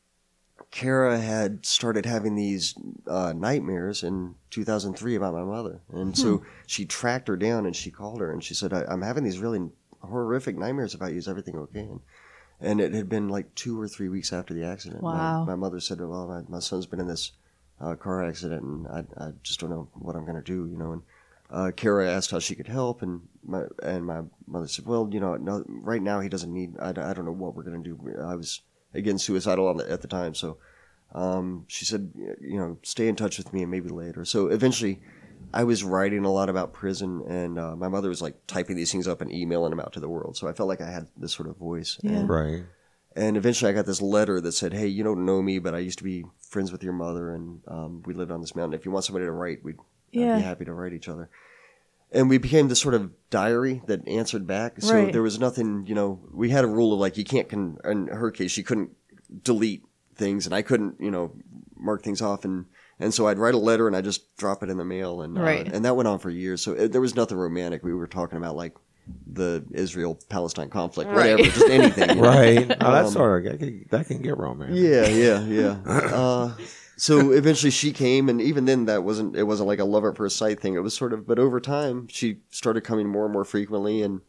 Kara had started having these uh, nightmares in two thousand three about my mother. And so she tracked her down and she called her and she said, I, I'm having these really horrific nightmares about you. Is everything okay? And, and it had been like two or three weeks after the accident. Wow. My, my mother said, well, my, my son's been in this uh, car accident and I, I just don't know what I'm going to do, you know. And uh, Kara asked how she could help. And my, and my mother said, well, you know, no, right now he doesn't need, I, I don't know what we're going to do. I was, again, suicidal on the, at the time. So um, she said, you know, stay in touch with me and maybe later. So eventually I was writing a lot about prison, and uh, my mother was like typing these things up and emailing them out to the world. So I felt like I had this sort of voice. Yeah. And, Right. and eventually I got this letter that said, hey, you don't know me, but I used to be friends with your mother, and um, we lived on this mountain. If you want somebody to write, we'd I'd Yeah. be happy to write each other. And we became this sort of diary that answered back. So Right. there was nothing, you know, we had a rule of like, you can't, con- in her case, she couldn't delete things, and I couldn't, you know, mark things off. And, and so I'd write a letter and I'd just drop it in the mail. And, uh, Right. and that went on for years. So it, there was nothing romantic. We were talking about like the Israel-Palestine conflict, Right. whatever, just anything. you know? Right. Oh, that's Um, sort of that can, that can get romantic. Yeah, yeah, yeah. Uh, so eventually she came, and even then that wasn't, it wasn't like a love at first sight thing. It was sort of, but over time she started coming more and more frequently, and,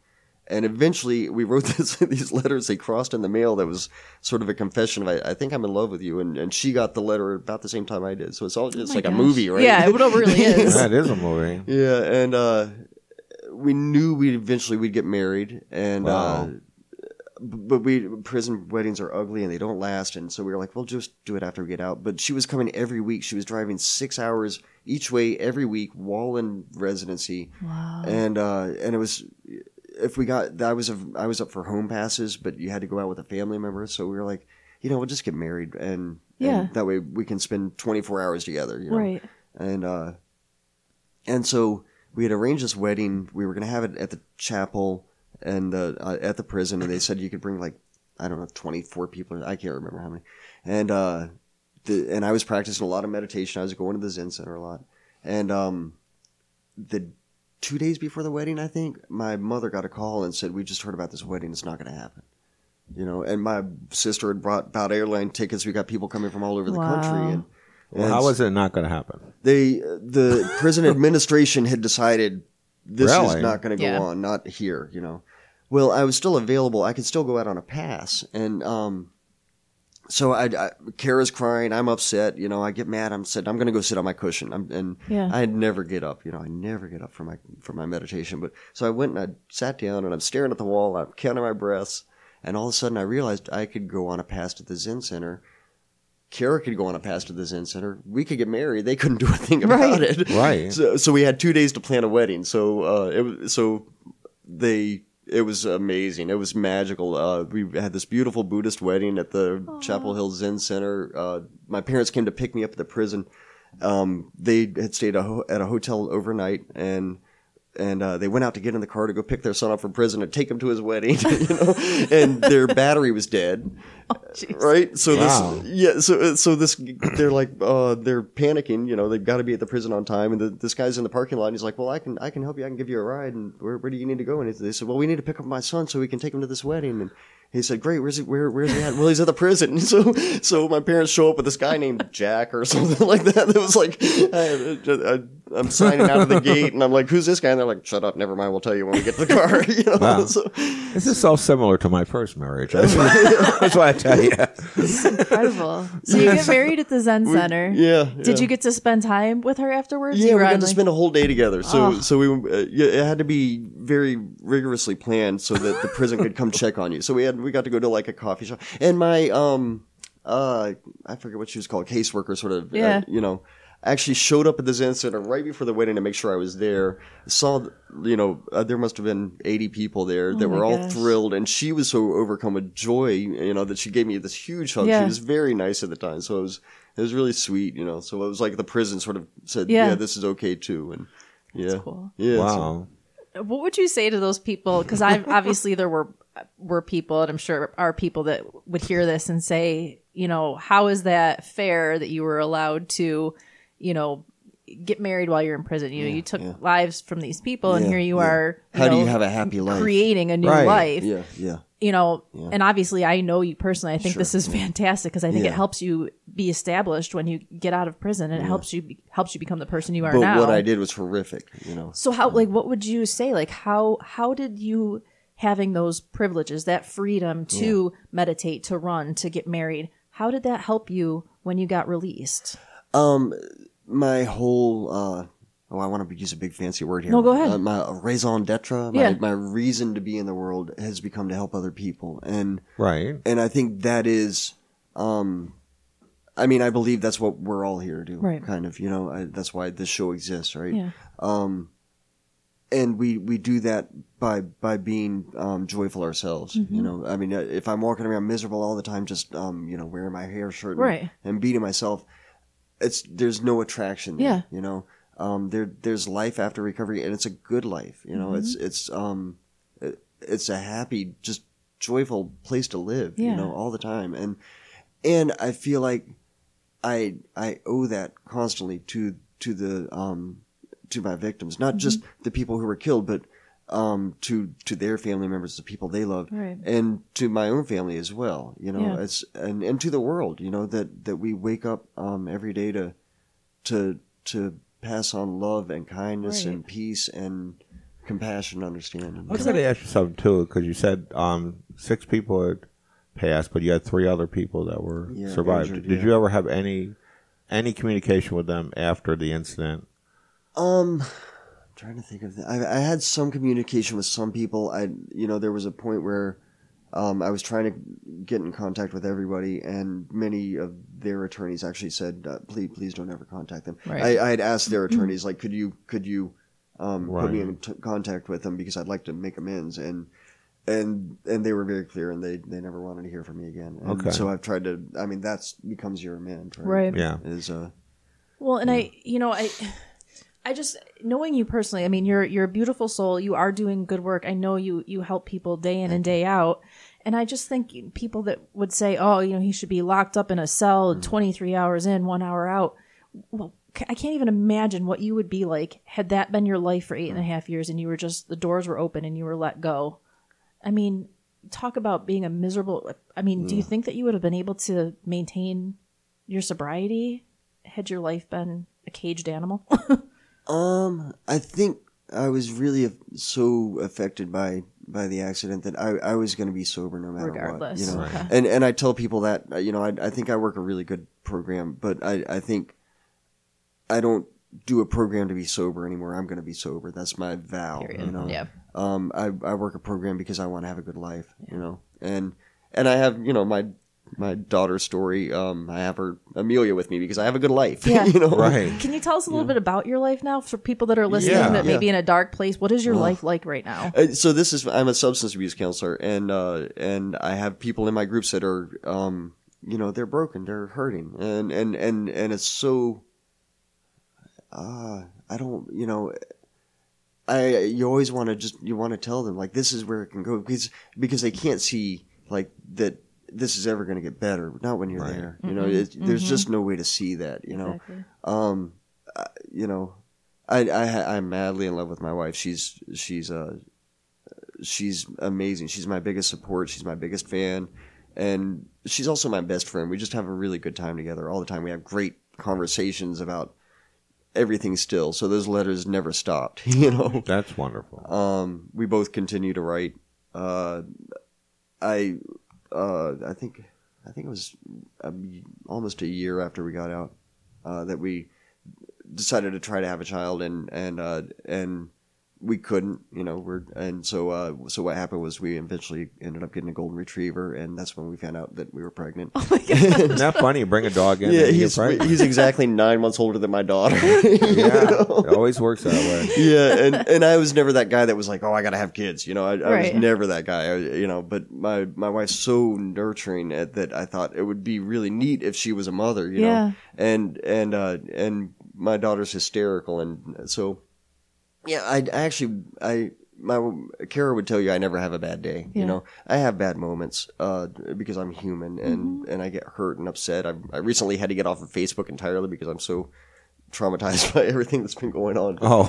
And eventually we wrote this, these letters. They crossed in the mail. That was sort of a confession of, I, I think I'm in love with you. And, and she got the letter about the same time I did. So it's all, it's Oh like gosh. a movie, right? Yeah, it really is. That is a movie. Yeah. And, uh, we knew we'd eventually we'd get married. And, Wow. uh, but we, prison weddings are ugly and they don't last. And so we were like, well, just do it after we get out. But she was coming every week. She was driving six hours each way every week while in residency. Wow. And, uh, and it was, if we got, I was, I was up for home passes, but you had to go out with a family member. So we were like, you know, we'll just get married and, Yeah. and that way we can spend twenty-four hours together, you know? Right. And, uh, and so we had arranged this wedding. We were going to have it at the chapel and, uh, uh, at the prison. And they said you could bring like, I don't know, twenty-four people. I can't remember how many. And, uh, the, and I was practicing a lot of meditation. I was going to the Zen Center a lot. And, um, the two days before the wedding, I think, my mother got a call and said, we just heard about this wedding. It's not going to happen. You know, and my sister had brought bought airline tickets. We got people coming from all over the Wow. country. And, Well, and how was it not going to happen? they, the prison administration had decided this is Really? not going to go Yeah. on, not here, you know. Well, I was still available. I could still go out on a pass. And, um, so I, I, Kara's crying. I'm upset. You know, I get mad. I'm said, I'm going to go sit on my cushion. I'm, and Yeah. I never get up. You know, I never get up from my, from my meditation. But so I went and I sat down and I'm staring at the wall. I'm counting my breaths. And all of a sudden I realized I could go on a pass to the Zen Center. Kara could go on a pass to the Zen Center. We could get married. They couldn't do a thing about Right. it. Right. So, so we had two days to plan a wedding. So, uh, it was, so they, it was amazing. It was magical. Uh, we had this beautiful Buddhist wedding at the Chapel Hill Zen Center. Uh, my parents came to pick me up at the prison. Um, they had stayed a ho- at a hotel overnight and, and, uh, they went out to get in the car to go pick their son up from prison and take him to his wedding, you know, and their battery was dead. Oh, jeez. Right. So Wow. this, yeah. So, so this, they're like, uh, they're panicking, you know, they've got to be at the prison on time. And the, this guy's in the parking lot and he's like, well, I can, I can help you. I can give you a ride. And where, where do you need to go? And they said, well, we need to pick up my son so we can take him to this wedding. And he said, great. Where's he, where, where's he at? Well, he's at the prison. So, so my parents show up with this guy named Jack or something like that. It was like, I, I, I'm signing out of the gate and I'm like, who's this guy? And they're like, shut up. Never mind. We'll tell you when we get to the car. You know, Wow. so, This is so similar to my first marriage. That's why, that's why I tell you. Incredible. So you get married at the Zen Center. yeah. Did yeah. you get to spend time with her afterwards? Yeah, You we were got on, to like- spend a whole day together. So, Oh. so we, uh, yeah, it had to be very rigorously planned so that the prison could come check on you. So we had, we got to go to like a coffee shop, and my, um, uh, I forget what she was called, caseworker, sort of, Yeah. uh, you know, actually showed up at the Zen Center right before the wedding to make sure I was there. Saw, you know, uh, there must have been eighty people there that Oh my were all gosh. thrilled, and she was so overcome with joy, you know, that she gave me this huge hug. Yeah. She was very nice at the time, so it was, it was really sweet, you know. So it was like the prison sort of said, Yeah. yeah, this is okay too, and yeah, cool. yeah, so- Wow. What would you say to those people? Because I obviously there were were people, and I'm sure are people that would hear this and say, you know, how is that fair that you were allowed to, you know, get married while you're in prison? You know, you took yeah. lives from these people, and Yeah, here you yeah. are. You How do know, you have a happy life? creating a new Right. life? Yeah, yeah. You know, and obviously I know you personally. I think Sure, this is fantastic because I think Yeah. it helps you be established when you get out of prison, and it helps you be, helps you become the person you are But now. what I did was horrific, you know. So how like what would you say? Like how how did you having those privileges, that freedom to meditate, to run, to get married, how did that help you when you got released? Um, my whole, uh, oh, I want to use a big fancy word here. No, go ahead. Uh, my raison d'etre, my, Yeah. my reason to be in the world has become to help other people. And, Right. and I think that is, um, I mean, I believe that's what we're all here to do. Right. Kind of, you know, I, that's why this show exists, right? Yeah. Um, and we, we do that by, by being, um, joyful ourselves, Mm-hmm. you know, I mean, uh, if I'm walking around miserable all the time, just, um, you know, wearing my hair shirt and, Right. and beating myself, it's, there's no attraction there, Yeah. you know, um, there, there's life after recovery and it's a good life, you know, it's, Mm-hmm. it's, um, it, it's a happy, just joyful place to live, Yeah. you know, all the time. And, and I feel like I, I owe that constantly to, to the, um, to my victims, not just the people who were killed, but um, to to their family members, the people they loved, Right. and to my own family as well. You know, Yeah. it's and, and to the world. You know that, that we wake up um, every day to to to pass on love and kindness Right. and peace and compassion, understanding. I was going to ask you something too, because you said um, six people had passed, but you had three other people that were Yeah, survived. injured, Did yeah. you ever have any any communication with them after the incident? Um, I'm trying to think of that. I, I had some communication with some people. I, you know, there was a point where um, I was trying to get in contact with everybody, and many of their attorneys actually said, uh, "Please, please don't ever contact them." Right. I, I had asked their attorneys, like, "Could you, could you, um, put me Right. in t- contact with them because I'd like to make amends?" And and and they were very clear, and they, they never wanted to hear from me again. And Okay. so I've tried to. I mean, that's becomes your amend, right? Right. Yeah. Is uh. Well, and I, you know, I, I just knowing you personally. I mean, you're you're a beautiful soul. You are doing good work. I know you you help people day in and day out. And I just think people that would say, "Oh, you know, he should be locked up in a cell, twenty-three hours in, one hour out." Well, I can't even imagine what you would be like had that been your life for eight and a half years, and you were just the doors were open and you were let go. I mean, talk about being a miserable. I mean, do you think that you would have been able to maintain your sobriety had your life been a caged animal? Um, I think I was really so affected by by the accident that I, I was going to be sober no matter Regardless. what. You know, Right. Okay. and and I tell people that uh, you know I I think I work a really good program, but I I think I don't do a program to be sober anymore. I'm going to be sober. That's my vow. Period. You know. Yeah. Um, I I work a program because I want to have a good life. You know, and and I have you know my. My daughter's story. Um, I have her Amelia with me because I have a good life. Yeah. you know, Right. Can you tell us a little bit about your life now for people that are listening Yeah. that may Yeah. be in a dark place? What is your life like right now? Uh, So this is I'm a substance abuse counselor, and uh, and I have people in my groups that are, um, you know, they're broken, they're hurting, and and and and it's so. Uh, I don't, you know, I you always want to just you want to tell them like this is where it can go because because they can't see like that this is ever going to get better. Not when you're Right. there, you know. It, there's just no way to see that, you know. Exactly. Um, uh, you know, I, I, I'm madly in love with my wife. She's, she's, uh, she's amazing. She's my biggest support. She's my biggest fan. And she's also my best friend. We just have a really good time together all the time. We have great conversations about everything still. So those letters never stopped, you know. That's wonderful. Um, we both continue to write. Uh, I, uh, I think, I think it was a, almost a year after we got out, uh, that we decided to try to have a child, and and uh, and we couldn't, you know. We're and so uh, so what happened was we eventually ended up getting a golden retriever, and that's when we found out that we were pregnant. Isn't that funny? You bring a dog in. Yeah, and you he's get pregnant. he's exactly nine months older than my daughter. Yeah, it always works that way. Yeah, and, and I was never that guy that was like, oh, I gotta have kids. You know, I, I Right. was never that guy. I, you know, but my my wife's so nurturing at, that I thought it would be really neat if she was a mother. You Yeah. know, and and uh, and my daughter's hysterical, and so yeah, I, I actually I. My Kara would tell you I never have a bad day. Yeah. You know, I have bad moments uh, because I'm human and, Mm-hmm. and I get hurt and upset. I, I recently had to get off of Facebook entirely because I'm so traumatized by everything that's been going on. Oh,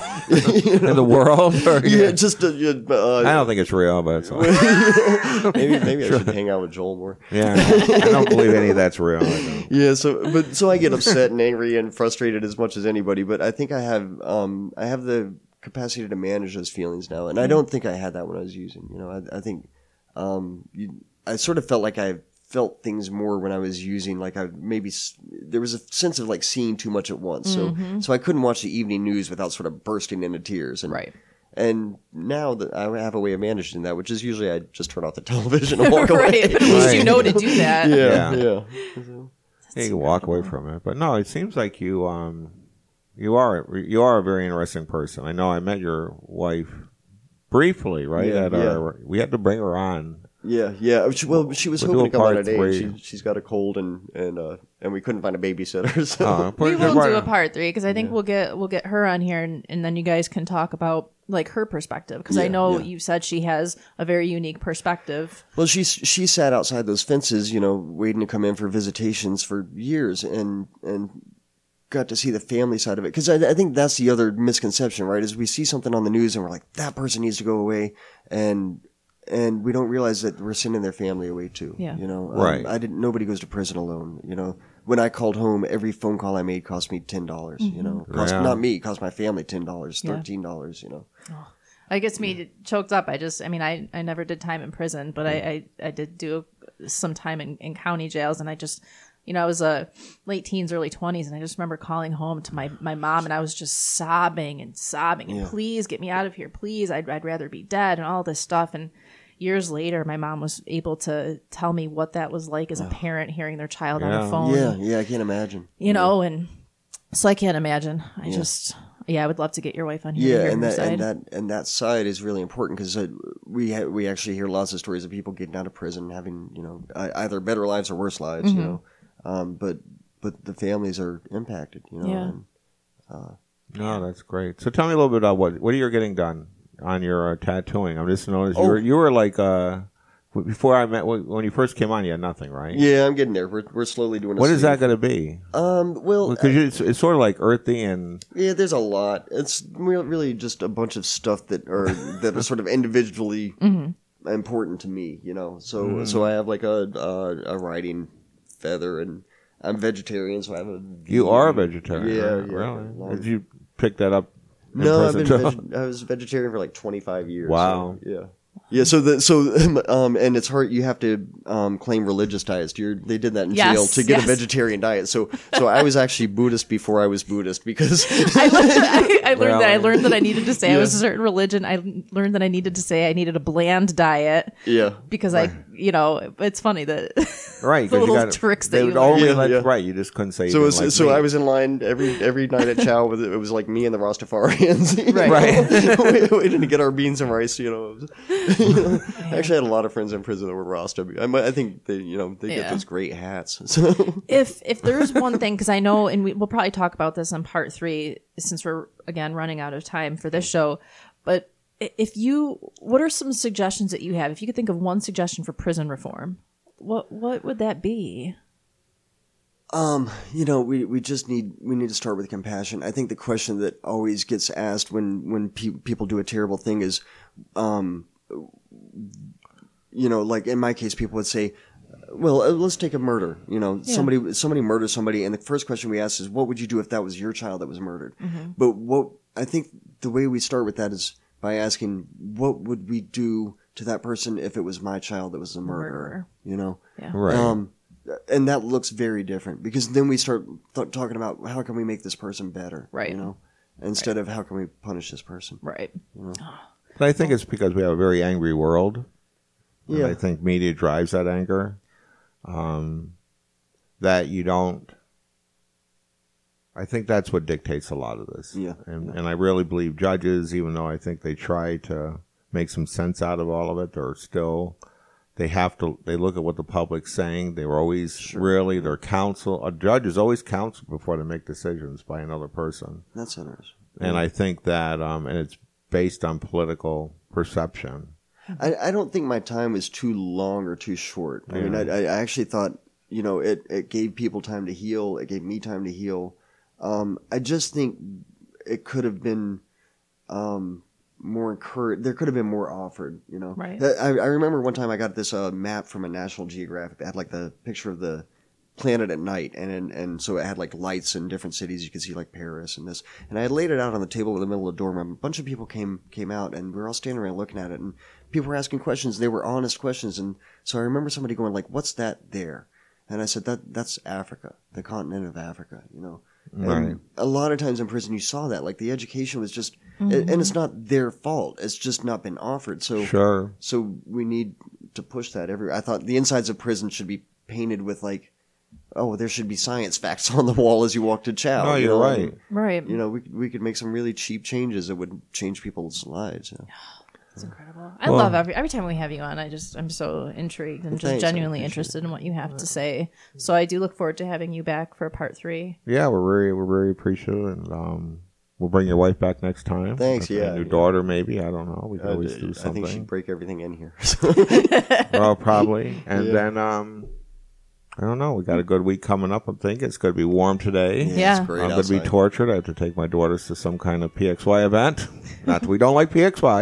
in the world? Or, Yeah, just uh, yeah, uh, I don't think it's real, but it's all. maybe maybe I should hang out with Joel more. Yeah, I don't believe any of that's real. I don't. Yeah, so but so I get upset and angry and frustrated as much as anybody, but I think I have um I have the capacity to manage those feelings now, and I don't think I had that when I was using. You know, I, I think um you, I sort of felt like I felt things more when I was using. Like I maybe s- there was a sense of like seeing too much at once, so so I couldn't watch the evening news without sort of bursting into tears. And Right. And now that I have a way of managing that, which is usually I just turn off the television and walk away. Right. At least you Right. know to do that. Yeah, Yeah. yeah. Yeah, you can walk away from it, but no, it seems like you um you are you are a very interesting person. I know I met your wife briefly, right? Yeah, At yeah. our, we had to bring her on. Yeah, yeah. She, well, she was We'll hoping do to a come on part today. three. She, she's got a cold, and and uh, and we couldn't find a babysitter. So. Uh, We put- will why- do a part three because I think we'll get we'll get her on here and, and then you guys can talk about like her perspective because I Yeah, know yeah. you said she has a very unique perspective. Well, she she sat outside those fences, you know, waiting to come in for visitations for years, and and got to see the family side of it. Because I, I think that's the other misconception, right? Is we see something on the news and we're like, that person needs to go away, and and we don't realize that we're sending their family away too. Yeah. You know, Um, Right. I didn't. Nobody goes to prison alone. You know, when I called home, every phone call I made cost me ten dollars. You know, cost Yeah. not me, cost my family ten dollars, Yeah. thirteen dollars. You know. I gets me choked up. I just, I mean, I, I never did time in prison, but I, I, I did do some time in, in county jails, and I just, you know, I was a late teens, early twenties, and I just remember calling home to my, my mom, and I was just sobbing and sobbing, and Yeah. please get me out of here, please, I'd, I'd rather be dead, and all this stuff. And years later, my mom was able to tell me what that was like as a parent, hearing their child on Yeah. the phone. Yeah, yeah, I can't imagine. You know, and so I can't imagine. I Yeah. just, yeah, I would love to get your wife on here. Yeah, to and hear her that and side. that and that side is really important because uh, we ha- we actually hear lots of stories of people getting out of prison and having you know uh, either better lives or worse lives. Mm-hmm. You know, um, but but the families are impacted. You know, Yeah. and, No, that's great. So tell me a little bit about what what are you getting done on your uh, tattooing? I'm just noticing you Oh. were you were like uh before I met when you first came on, you had nothing, right? yeah, I'm getting there. We're we're slowly doing. A What is that sleeve. going to be? Um, well, Because it's, it's sort of like earthy and yeah, there's a lot. It's re- really just a bunch of stuff that are that are sort of individually important to me. You know, so so I have like a a, a writing feather, and I'm vegetarian, so I have a. you are a vegetarian. Yeah, right? yeah. Really? Long- Did you pick that up? In No, I've been prison too? veg- I was vegetarian for like twenty-five years. Wow. so, yeah. Yeah, so the so um and it's hard. You have to um claim religious diets. You're, they did that in Yes, jail to get yes. a vegetarian diet. So so I was actually Buddhist before I was Buddhist because I learned, I, I learned that I Really? learned that I needed to say I Yeah. was a certain religion. I learned that I needed to say I needed a bland diet yeah because I, you know, it's funny that Right, the 'cause you little gotta- tricks they that would you learn. only Yeah, let- yeah. right. You just couldn't say. you So it didn't was, like so meat. I was in line every every night at Chow with it was like me and the Rastafarians. you Right. know? we, we didn't get our beans and rice. You know, you know? I actually had a lot of friends in prison that were Rasta. I, might- I think they you know they Yeah. get those great hats. So If if there's one thing, because I know, and we, we'll probably talk about this in part three, since we're again running out of time for this show. But i- if you, what are some suggestions that you have? If you could think of one suggestion for prison reform, what what would that be? Um, you know, we, we just need we need to start with compassion. I think the question that always gets asked when when pe- people do a terrible thing is, um, you know, like in my case, people would say, "Well, uh, let's take a murder." You know, Yeah. somebody somebody murders somebody, and the first question we ask is, "What would you do if that was your child that was murdered?" But what I think the way we start with that is by asking, "What would we do to that person if it was my child that was the murderer?" Murderer. You know. Yeah. right. Um, and that looks very different because then we start th- talking about how can we make this person better, Right. You know, instead of how can we punish this person. Right. But I think it's because we have a very angry world. And Yeah. I think media drives that anger. Um, that you don't. I think that's what dictates a lot of this. Yeah. And, and I really believe judges, even though I think they try to make some sense out of all of it, are still, they have to, they look at what the public's saying. They were always Sure. really, their counsel, a judge is always counseled before they make decisions by another person. That's interesting. And I think that, um, and it's based on political perception. I, I don't think my time was too long or too short. I mean, I, Yeah. I actually thought, you know, it, it gave people time to heal. It gave me time to heal. Um, I just think it could have been um, more encouraged. There could have been more offered, you know. Right. I, I remember one time I got this uh, map from a National Geographic that had like the picture of the planet at night, and, and and so it had like lights in different cities. You could see like Paris and this, and I had laid it out on the table in the middle of the dorm room. A bunch of people came came out, and we were all standing around looking at it, and people were asking questions. They were honest questions, and so I remember somebody going like, "What's that there?" And I said, "That that's Africa, the continent of Africa," you know. Right. And a lot of times in prison, you saw that like the education was just, and it's not their fault. It's just not been offered. So Sure. so we need to push that everywhere. I thought the insides of prison should be painted with like, oh, there should be science facts on the wall as you walk to chow. No, you you're know? right. Right. You know, we we could make some really cheap changes that would change people's lives. You know? It's incredible. I Well- love every every time we have you on. I just I'm so intrigued and just Thanks, I genuinely appreciate interested in what you have to say. So I do look forward to having you back for part three. Yeah, we're very we're very appreciative, and um, we'll bring your wife back next time. Thanks, With a yeah, new yeah. daughter, maybe. I don't know. We can Uh, always do I something. think she'd break everything in here. Well, probably. And Yeah. then um, I don't know. We got a good week coming up. I'm thinking it's going to be warm today. Yeah. it's great I'm going to be outside. tortured. I have to take my daughters to some kind of P X Y event. Not that we don't like P X Y,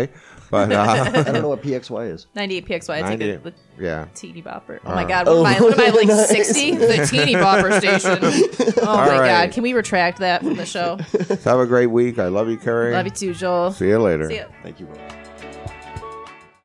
But uh, I don't know what P X Y is. ninety-eight P X Y. I think ninety-eight. it's the yeah. teeny bopper. Oh All my right. God. What am I? What am I like sixty? The teeny bopper station. Oh All my right. God. Can we retract that from the show? So have a great week. I love you, Carrie. Love you too, Joel. See you later. See ya. Thank you.